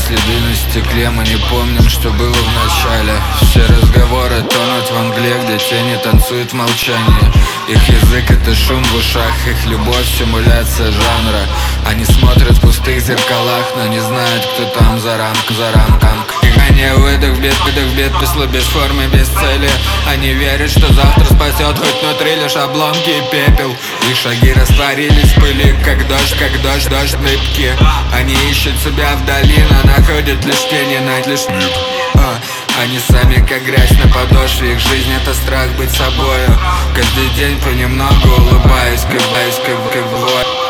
следы на стекле. Мы не помним, что было в начале. Все разговоры тонут во мгле, где тени танцуют в молчании. Их язык — это шум в ушах, их любовь — симуляция жанра. Они смотрят в пустых зеркалах, но не знают, кто там за рамком. Дыхание, выдох, в бед, песло без формы, без цели. Они верят, что завтра спасет, хоть внутри лишь обломки и пепел. Их шаги растворились в пыли, как дождь дыбки. Они ищут себя вдали, но находят лишь тени, Они сами как грязь на подошве, их жизнь — это страх быть собою. Каждый день понемногу улыбаюсь, как в бой.